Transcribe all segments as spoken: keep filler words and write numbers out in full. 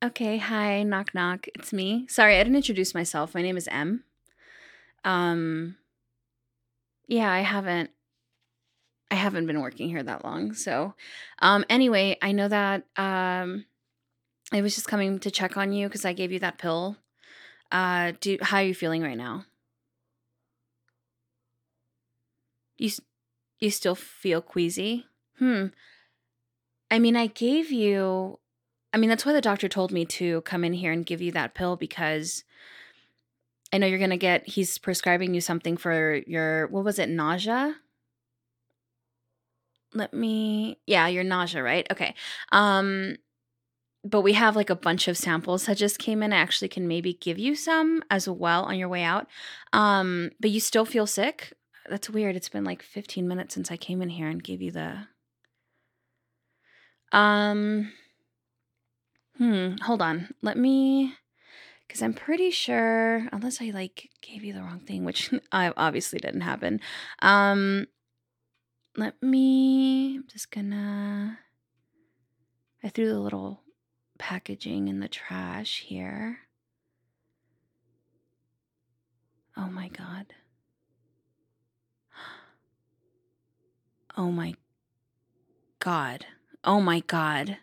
Okay, hi, knock knock. It's me. Sorry, I didn't introduce myself. My name is M. Um, yeah, I haven't I haven't been working here that long. So, um anyway, I know that um I was just coming to check on you cuz I gave you that pill. Uh do how are you feeling right now? You s- you still feel queasy? Hmm. I mean, I gave you I mean, that's why the doctor told me to come in here and give you that pill because I know you're going to get he's prescribing you something for your what was it? Nausea? Let me yeah, your nausea, right? Okay. Um, but we have, like, a bunch of samples that just came in. I actually can maybe give you some as well on your way out. Um, but you still feel sick? That's weird. It's been, like, fifteen minutes since I came in here and gave you the um, hmm, hold on. Let me, because 'cause I'm pretty sure unless I, like, gave you the wrong thing, which I obviously didn't happen. Um, let me I'm just gonna I threw the little packaging in the trash here. Oh my god. Oh my god. Oh my god.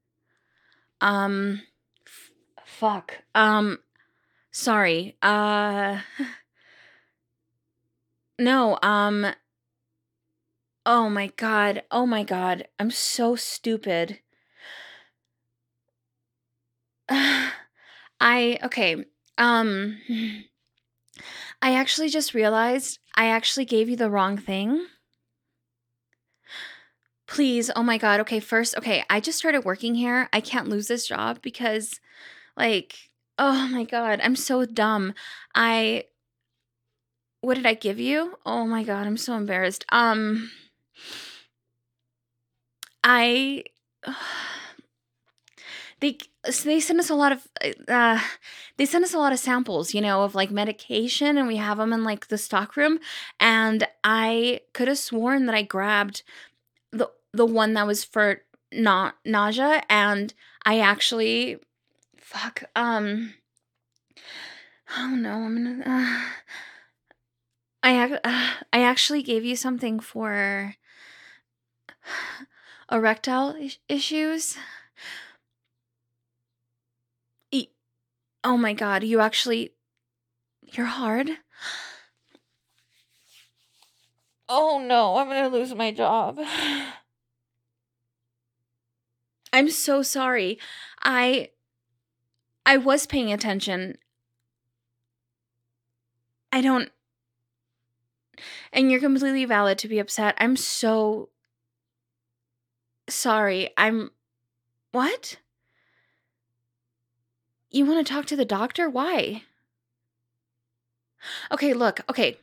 Um f- fuck. Um sorry. Uh no, um oh my god. Oh my god. I'm so stupid. I okay. Um I actually just realized I actually gave you the wrong thing. Please. Oh my god. Okay, first, okay, I just started working here. I can't lose this job because like, oh my god, I'm so dumb. I what did I give you? Oh my god, I'm so embarrassed. Um, I they so they send us a lot of uh they send us a lot of samples, you know, of like medication and we have them in like the stock room and I could have sworn that I grabbed the the one that was for not nausea and I actually fuck um oh no, I'm gonna uh, I ac- uh, I actually gave you something for erectile is- issues. E- oh my god, you actually you're hard. Oh no, I'm gonna lose my job. I'm so sorry. I I was paying attention. I don't and you're completely valid to be upset. I'm so sorry. I'm what? You want to talk to the doctor? Why? Okay, look. Okay.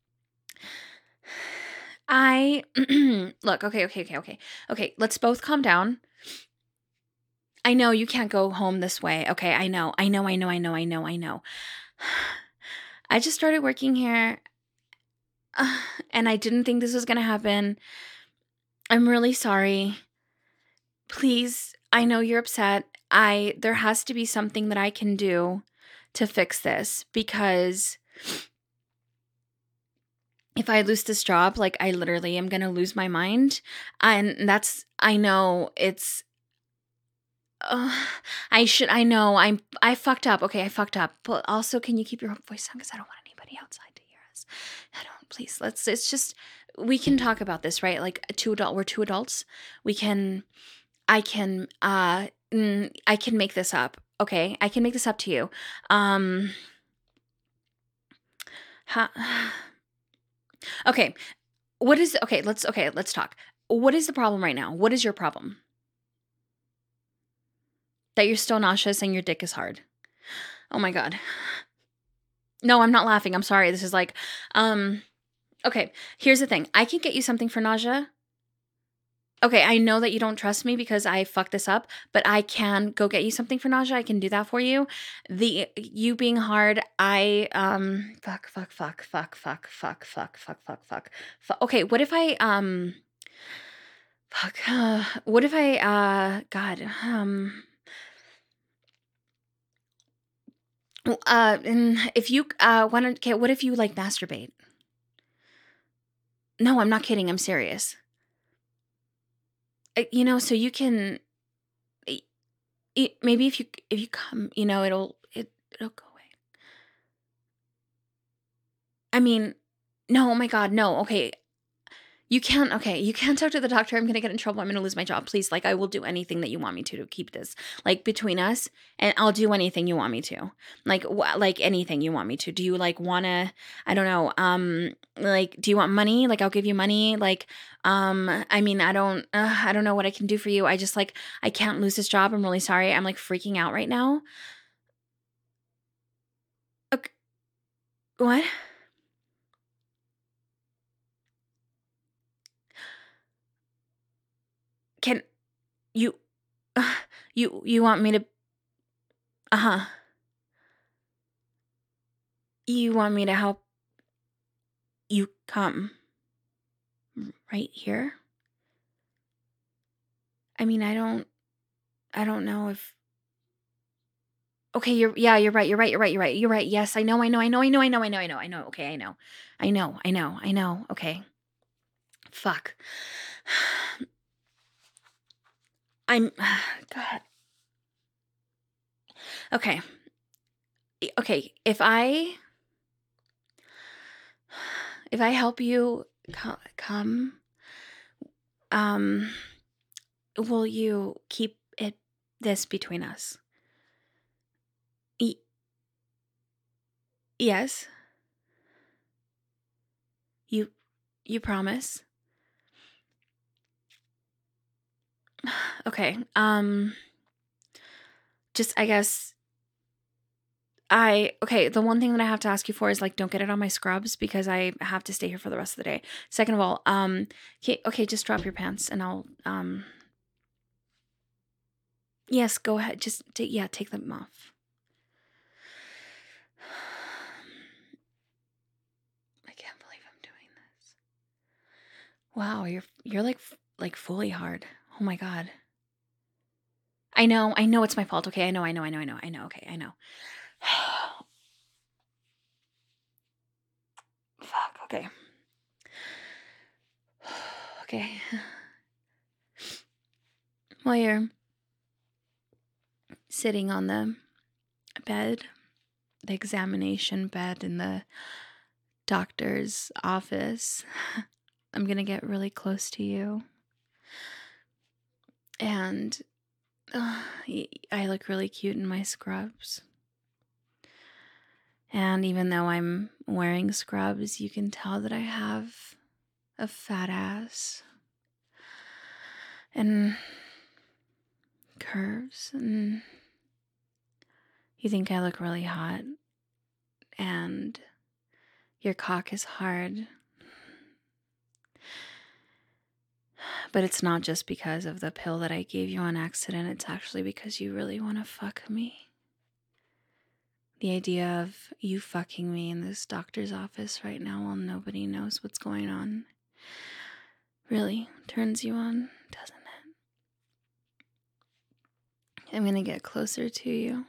I look. Okay, okay, okay, okay. Okay, let's both calm down. I know you can't go home this way. Okay, I know. I know, I know, I know, I know, I know. I just started working here and I didn't think this was going to happen. I'm really sorry. Please, I know you're upset. I there has to be something that I can do to fix this because if I lose this job, like I literally am going to lose my mind. And that's I know it's uh, I should I know I'm I fucked up. Okay, I fucked up. But also can you keep your voice down cuz I don't want anybody outside to hear us. I don't please. Let's it's just we can talk about this, right? Like two adult we're two adults. We can I can uh mm, I can make this up. Okay? I can make this up to you. Um ha- Okay. What is okay, let's okay, let's talk. What is the problem right now? What is your problem? That you're still nauseous and your dick is hard. Oh my god. No, I'm not laughing. I'm sorry. This is like um okay, here's the thing. I can get you something for nausea. Okay, I know that you don't trust me because I fucked this up, but I can go get you something for nausea. I can do that for you. The you being hard, I um fuck fuck fuck fuck fuck fuck fuck fuck fuck fuck. fu- Okay, what if I um fuck uh, what if I uh god um W uh, and if you uh, wanna 'kay, what if you, like, masturbate? No, I'm not kidding, I'm serious. Uh, you know, so you can e e maybe if you if you come, you know, it'll it it'll go away. I mean, no, oh my god, no, okay. You can't okay, you can't talk to the doctor, I'm gonna get in trouble, I'm gonna lose my job, please, like, I will do anything that you want me to to keep this, like, between us, and I'll do anything you want me to. Like, wha like, anything you want me to. Do you, like, wanna I don't know, um, like, do you want money? Like, I'll give you money, like, um, I mean, I don't uh, I don't know what I can do for you, I just, like I can't lose this job, I'm really sorry, I'm, like, freaking out right now. Ok what? Can you you you want me to Uh-huh. You want me to help you come right here? I mean, I don't I don't know if Okay, you're yeah, you're right, you're right, you're right, you're right, you're right, yes, I know, I know, I know, I know, I know, I know, I know, I know, okay, I know. I know, I know, I know, okay. Fuck. I'm God. Okay. E okay, if I if I help you co come, um, will you keep it this between us? Y yes? You you promise? Okay, um, just I guess I okay, the one thing that I have to ask you for is, like, don't get it on my scrubs because I have to stay here for the rest of the day. Second of all, um, okay, okay, just drop your pants and I'll, um Yes, go ahead, just ta yeah, take them off. I can't believe I'm doing this. Wow, you're you're, like, f like, fully hard. Oh my god. I know, I know it's my fault, okay, I know, I know, I know, I know, I know, okay, I know. Fuck, okay. Okay. While you're sitting on the bed, the examination bed in the doctor's office, I'm gonna get really close to you. And, uh, y I look really cute in my scrubs. And even though I'm wearing scrubs, you can tell that I have a fat ass and curves, and you think I look really hot, and your cock is hard. But it's not just because of the pill that I gave you on accident, it's actually because you really wanna fuck me. The idea of you fucking me in this doctor's office right now while nobody knows what's going on really turns you on, doesn't it? I'm gonna get closer to you.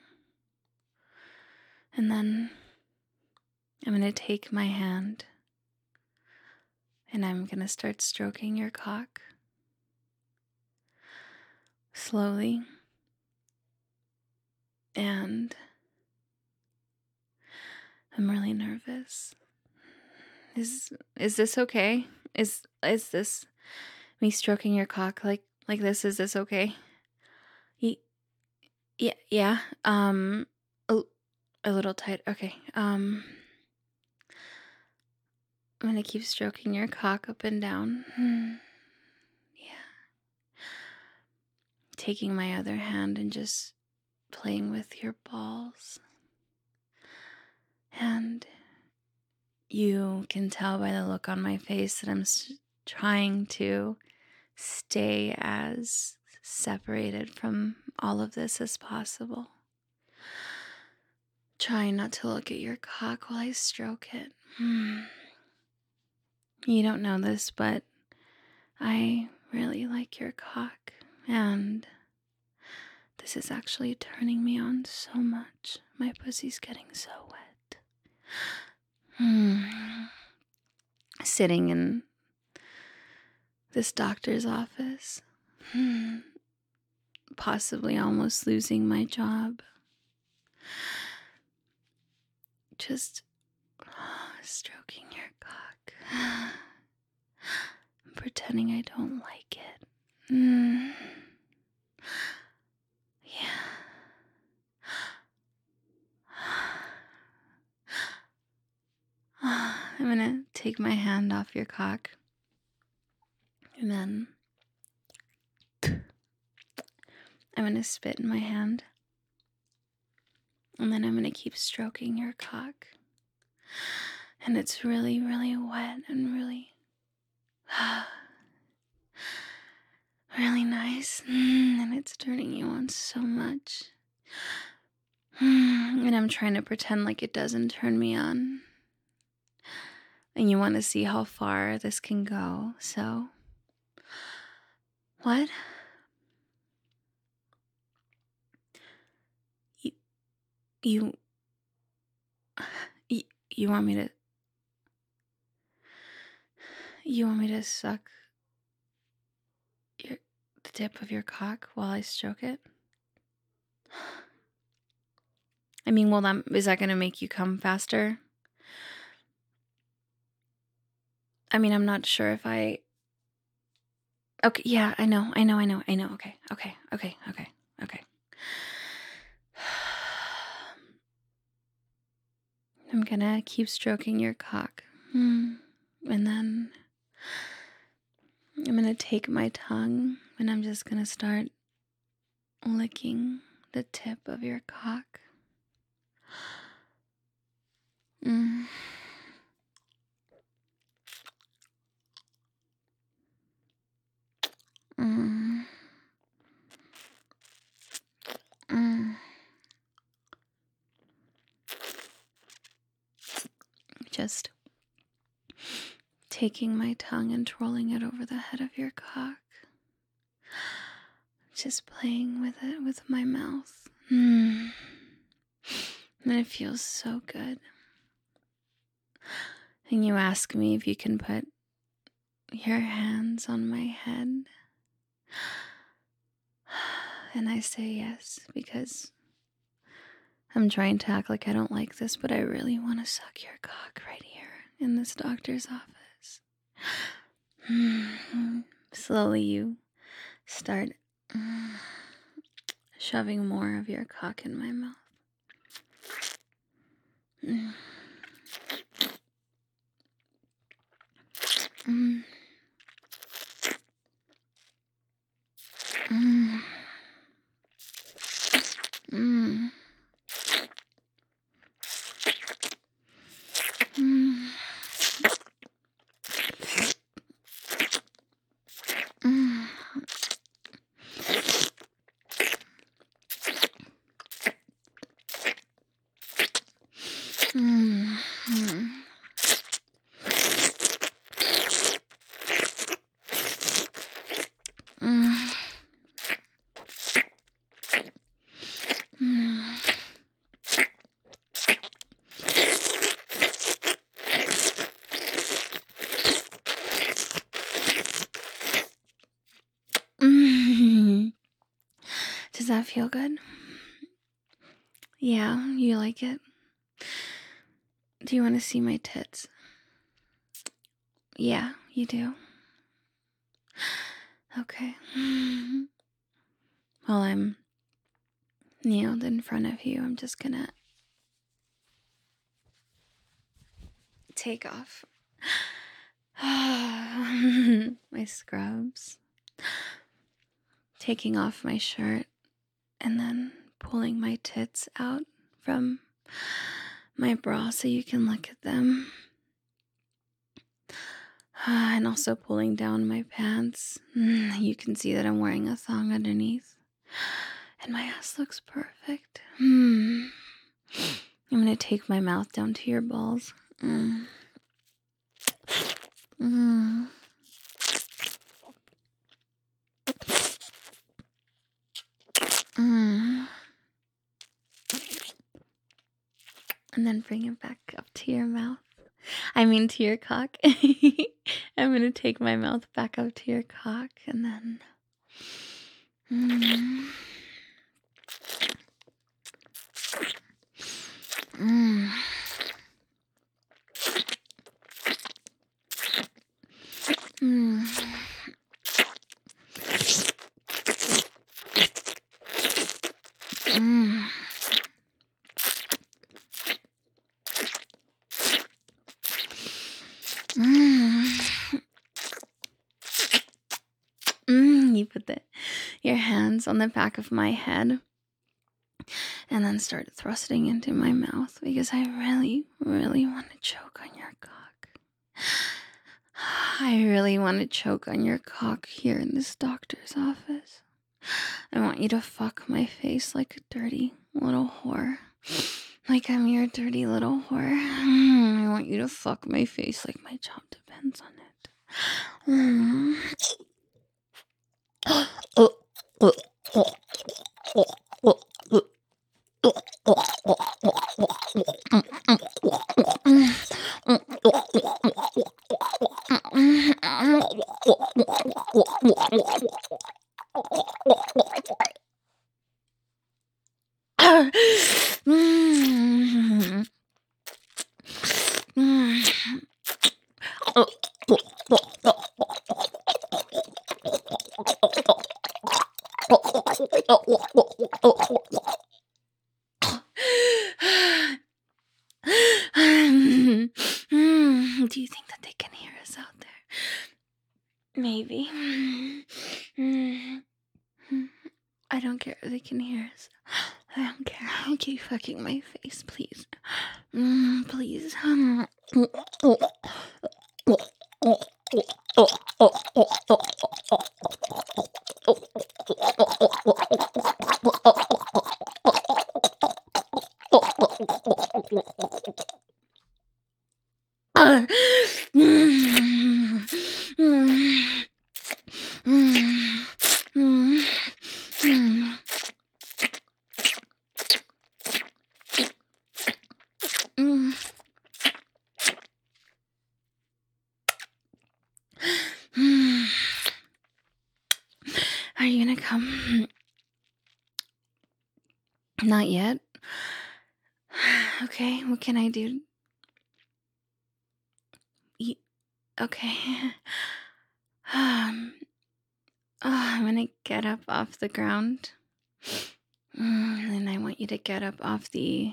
And then I'm gonna take my hand and I'm gonna start stroking your cock. Slowly. And I'm really nervous. Is is this okay? Is is this me stroking your cock like like this? Is this okay? Ye- yeah, yeah. Um, a, a little tight. Okay. Um, I'm gonna keep stroking your cock up and down. Hmm. Yeah. Taking my other hand and just playing with your balls. And you can tell by the look on my face that I'm s- trying to stay as separated from all of this as possible. Trying not to look at your cock while I stroke it. Hmm. You don't know this, but I really like your cock. And This is actually turning me on so much. My pussy's getting so wet. Hmm. Sitting in this doctor's office. Hmm. Possibly almost losing my job. Just stroking your cock. Pretending I don't like it. Mm. Yeah. I'm gonna take my hand off your cock. And then I'm gonna spit in my hand. And then I'm gonna keep stroking your cock. And it's really, really wet and really, really nice. And it's turning you on so much. And I'm trying to pretend like it doesn't turn me on. And you want to see how far this can go, so. What? You, you, you, you want me to, you want me to suck your, the tip of your cock while I stroke it? I mean, well, that, is that going to make you come faster? I mean, I'm not sure if I, okay, yeah, I know, I know, I know, I know, okay, okay, okay, okay, okay. I'm gonna keep stroking your cock. And then I'm gonna take my tongue and I'm just gonna start licking the tip of your cock. Mm. Mm. Mm. Just taking my tongue and twirling it over the head of your cock. Just playing with it with my mouth. Mm. And it feels so good. And you ask me if you can put your hands on my head. And I say yes, because I'm trying to act like I don't like this, but I really want to suck your cock right here in this doctor's office. Slowly you start shoving more of your cock in my mouth. Mm. Mm. Mm. Mm. Mm. Mm. Mm. Mm. Mm. Mm. Mm. Does that feel good? Yeah, you like it? Do you want to see my tits? Yeah, you do. Okay. While I'm kneeled in front of you, I'm just gonna take off my scrubs, taking off my shirt, and then pulling my tits out from my bra so you can look at them. And also pulling down my pants. You can see that I'm wearing a thong underneath. And my ass looks perfect. Mm. I'm gonna take my mouth down to your balls. Mm. Mm. Mm. And then bring it back up to your mouth. I mean, to your cock. I'm gonna take my mouth back up to your cock and then. Mm. Mm. Mm. Mm. Mm. Mm. You put the, your hands on the back of my head and then start thrusting into my mouth because I really, really want to choke on your cock. I really want to choke on your cock here in this doctor's office. I want you to fuck my face like a dirty little whore. Like I'm your dirty little whore. Mm, I want you to fuck my face like my job depends on it. Mm. Do you think that they can hear us out there? Maybe. I don't care if they can hear us. I don't care. Keep fucking my face, please. Mm, please. Are you gonna come? Not yet. Okay, what can I do? Eat. Okay. Um. Oh, I'm gonna get up off the ground. Mm, and I want you to get up off the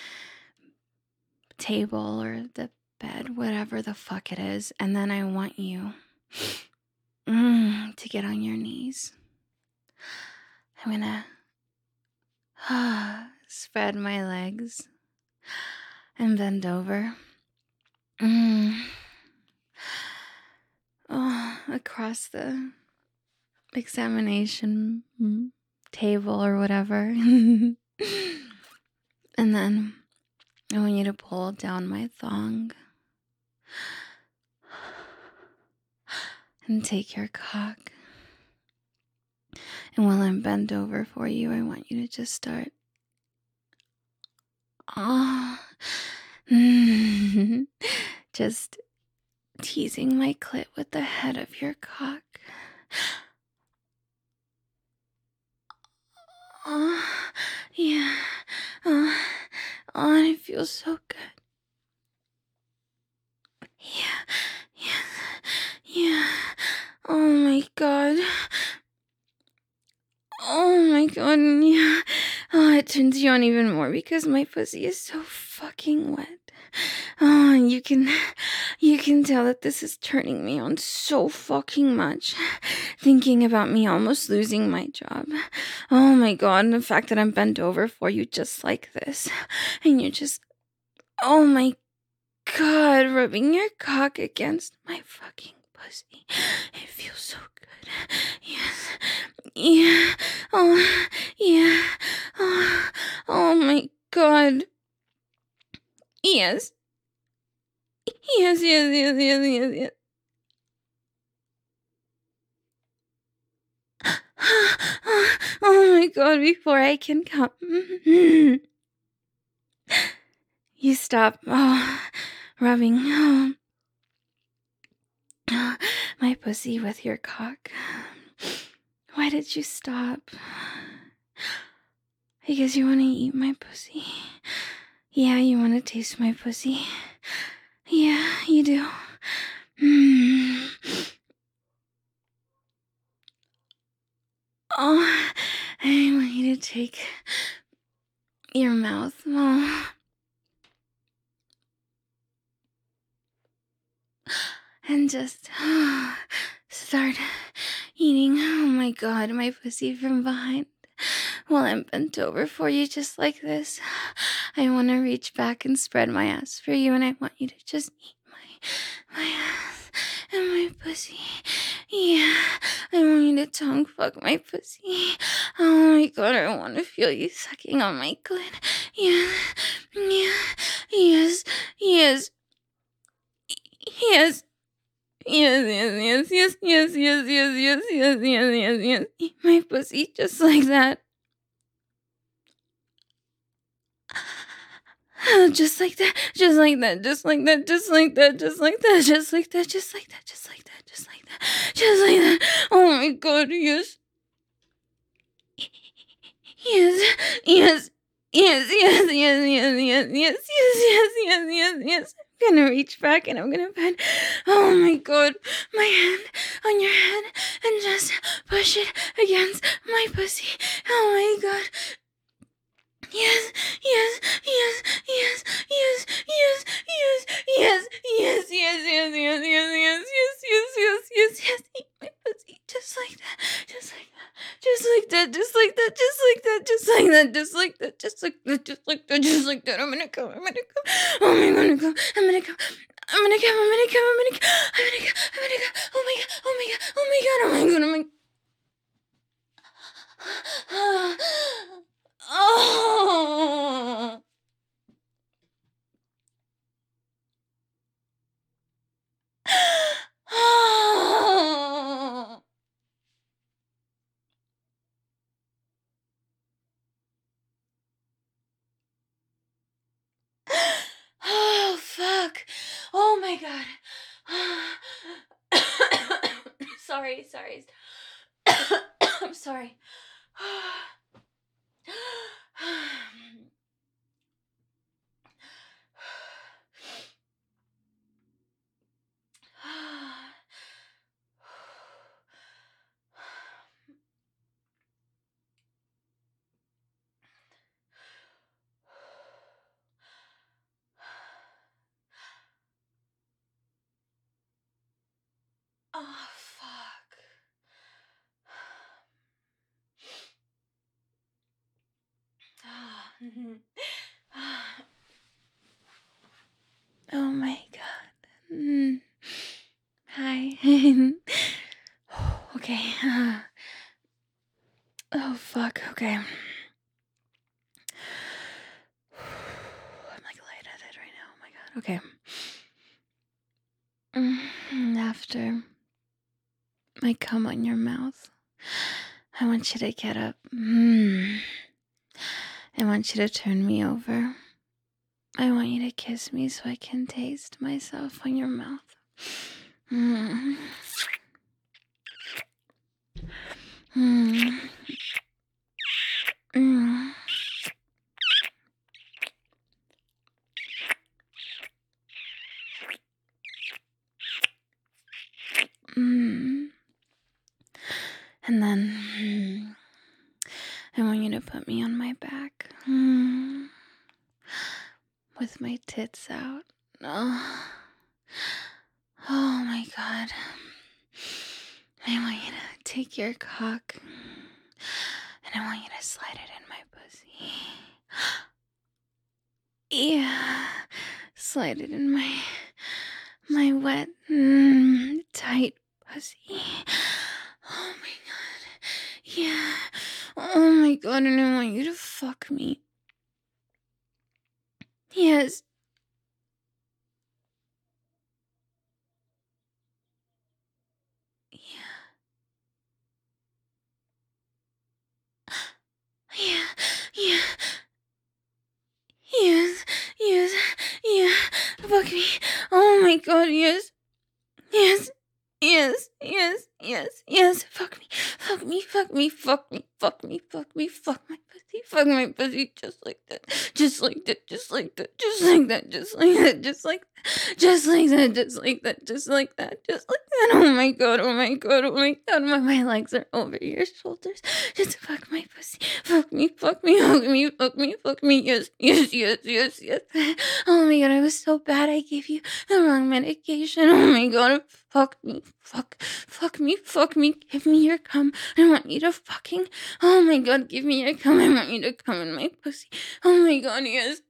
table or the bed, whatever the fuck it is. And then I want you mm, to get on your knees. I'm gonna uh, spread my legs and bend over. Mm. Oh, across the examination table or whatever. And then I want you to pull down my thong and take your cock. And while I'm bent over for you, I want you to just start. Oh, just teasing my clit with the head of your cock. Oh, yeah. Oh, oh, and it feels so good. Yeah, yeah, yeah. Oh my god. Oh my god, yeah. Oh, it turns you on even more because my pussy is so fucking wet. Oh, and you can, you can tell that this is turning me on so fucking much. Thinking about me almost losing my job. Oh my god, and the fact that I'm bent over for you just like this. And you're just, oh my god, rubbing your cock against my fucking pussy. It feels so good. Yes. Yeah. Oh, yeah. Oh, oh my god. Yes. Yes, yes, yes, yes, yes, yes. Oh my god, before I can come. You stop oh, rubbing oh, my pussy with your cock? Why did you stop? Because you want to eat my pussy. Yeah, you want to taste my pussy. Yeah, you do. Mm. Oh, I want you to take your mouth. Oh. And just oh, start eating, oh my god, my pussy from behind. While I'm bent over for you just like this. I want to reach back and spread my ass for you, and I want you to just eat my, my ass and my pussy. Yeah, I want you to tongue fuck my pussy. Oh my god, I want to feel you sucking on my clit. Yeah, yeah, yes, yes, yes. Yes, yes, yes, yes, yes, yes, yes, yes, yes, yes, yes, yes. Eat my pussy just like that. Just like that, just like that, just like that, just like that, just like that, just like that, just like that, just like that, just like that, just like that. Oh my god, yes. Yes, yes, yes, yes, yes, yes, yes, yes, yes, yes, yes, yes, yes. I'm gonna reach back and I'm gonna put, oh my god, my hand on your head and just push it against my pussy. Oh my god. Yes, yes, yes, yes, yes, yes, yes, yes, yes, yes, yes, yes, yes, yes, yes, yes, yes, yes, yes. Eat my pussy just like that, just like that, just like that, just like that, just like that, just like that, just like that, just like that, just like that, just like that. I'm gonna come, I'm gonna come. Oh my god, I'm gonna come, I'm gonna come. I'm gonna come, I'm gonna come, I'm gonna come, I'm gonna come, I'm gonna come. Oh my god, oh my god, oh my god, oh my god, oh my god. Oh. Oh. Oh, fuck. Oh my god. Sorry, sorry. I'm sorry. Oh, fuck. Oh my god. Mm. Hi. Okay. Oh, fuck. Okay. I'm like lightheaded right now. Oh my god. Okay. Mm, After I come on your mouth, I want you to get up. Mm. I want you to turn me over. I want you to kiss me so I can taste myself on your mouth. Mm. Mm. Mm. Mm. And then mm, I want you to put me on my back mm, with my tits out. Oh. Oh my god. I want you to take your cock and I want you to slide it in my pussy. Yeah. Slide it in my my wet, mm, tight pussy. Oh my god. Yeah. Oh my god, and I want you to fuck me. Yes. Yeah. Yeah. Yeah. Yes. Yes. Fuck me. Oh my god, yes. Yes. Yes, yes, yes, yes. Fuck me, fuck me, fuck me, fuck me, fuck me, fuck me, fuck my pussy, fuck my pussy, just like that, just like that, just like that, just like that, just like that, just like, just like that, just like that, just like that, just like that. Oh my god, oh my god, oh my god, my, my legs are over your shoulders. Just fuck my pussy, fuck me, fuck me, fuck me, fuck me, fuck me. Yes, yes, yes, yes, yes. Oh my god, I was so bad. I gave you the wrong medication. Oh my god, fuck me, fuck, fuck me, fuck me. Give me your cum. I want you to fucking. Oh my god, give me your cum. I want you to come in my pussy. Oh my god, yes.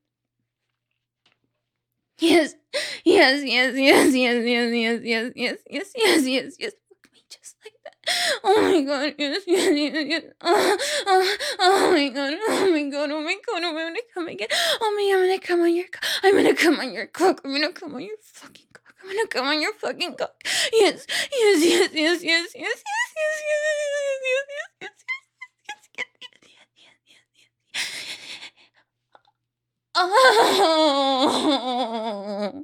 Yes, yes, yes, yes, yes, yes, yes, yes, yes, yes, yes, yes, yes. Fuck me just like that. Oh my god, yes, yes, yes, yes. Oh, oh, oh my god, oh my god, oh my god, oh, I'm gonna come again. Oh my, I'm gonna come on your cock. I'm gonna come on your cock. I'm gonna come on your fucking cock. I'm gonna come on your fucking cock. Yes, yes, yes, yes, yes, yes, yes, yes, yes, yes, yes, yes, yes, yes, yes. Oh.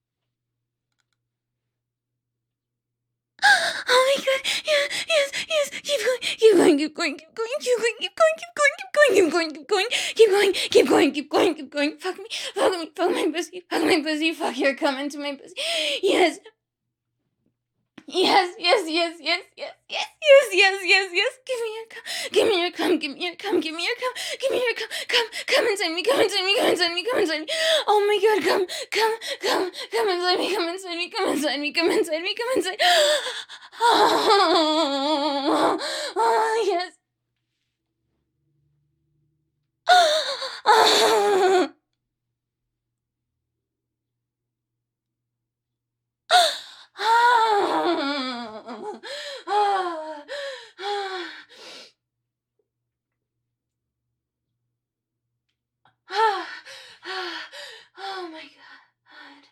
Oh my god! Yes, yes, yes! Keep going, keep going, keep going, keep going, keep going, keep going, keep going, keep going, keep going, keep going, keep going, keep going, keep going. Fuck me, fuck me, fuck my pussy, fuck my pussy, fuck your cum into my pussy. Yes, yes, yes, yes, yes, yes, yes, yes, yes, yes, yes. Give me your cum, give me your cum, give me your cum, give me your cum, give me your cum, come, come inside me, come inside me, come inside me, come inside me. Oh my god, come, come, come, come inside me, come inside me, come inside me, come inside me, come inside. Oh, oh yes. Oh, oh, oh, oh, oh my god.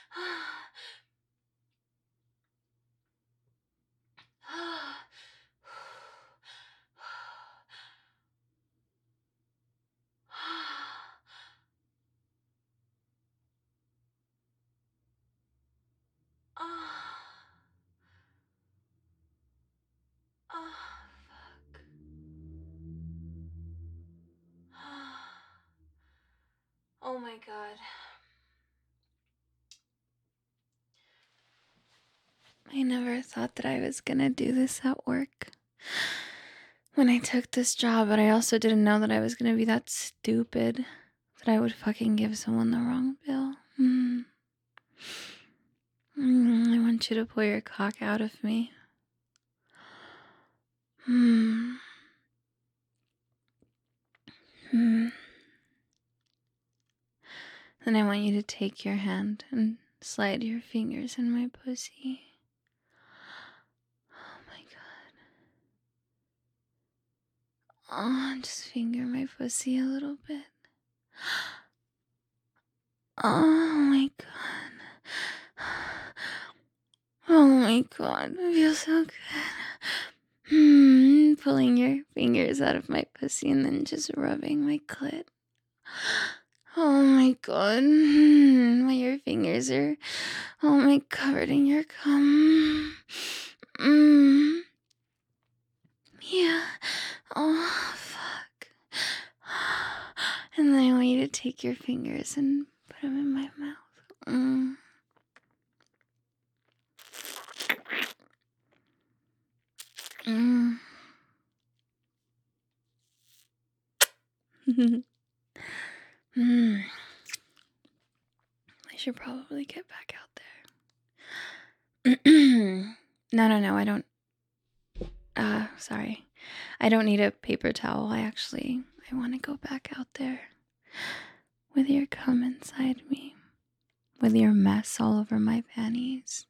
Oh, fuck. Oh my god. I never thought that I was gonna do this at work when I took this job, but I also didn't know that I was gonna be that stupid that I would fucking give someone the wrong bill. Mm. Mm, I want you to pull your cock out of me. Mm. Mm. Then I want you to take your hand and slide your fingers in my pussy. Oh my god. Oh, just finger my pussy a little bit. Oh my god. Oh my god. It feels so good. Hmm. Pulling your fingers out of my pussy and then just rubbing my clit. Oh my god. Hmm. While your fingers are, oh my, covered in your cum. Mm. Yeah. Oh, fuck. And then I want you to take your fingers and put them in my mouth. Mm. Mm. mm. I should probably get back out there. no, no, no, I don't. Uh, sorry. I don't need a paper towel. I actually, I want to go back out there with your cum inside me, with your mess all over my panties.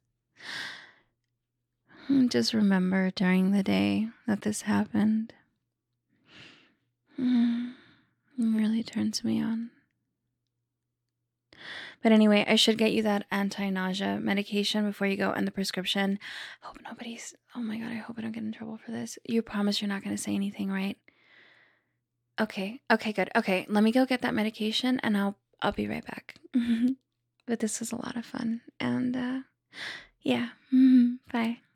Just remember during the day that this happened. Mm, it really turns me on. But anyway, I should get you that anti-nausea medication before you go and the prescription. I hope nobody's, oh my god, I hope I don't get in trouble for this. You promise you're not going to say anything, right? Okay, okay, good. Okay, let me go get that medication and I'll I'll be right back. But this was a lot of fun. And uh, yeah, mhm, bye.